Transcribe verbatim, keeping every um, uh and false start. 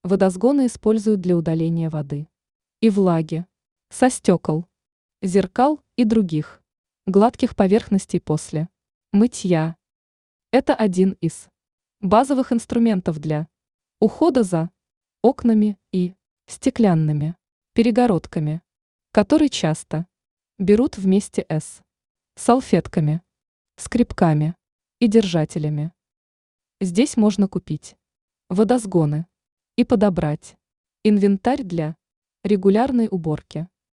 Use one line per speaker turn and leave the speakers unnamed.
Водосгоны используют для удаления воды и влаги со стекол, зеркал и других гладких поверхностей после мытья. Это один из базовых инструментов для ухода за окнами и стеклянными перегородками, которые часто берут вместе с салфетками, скребками и держателями. Здесь можно купить водосгоны и подобрать инвентарь для регулярной уборки.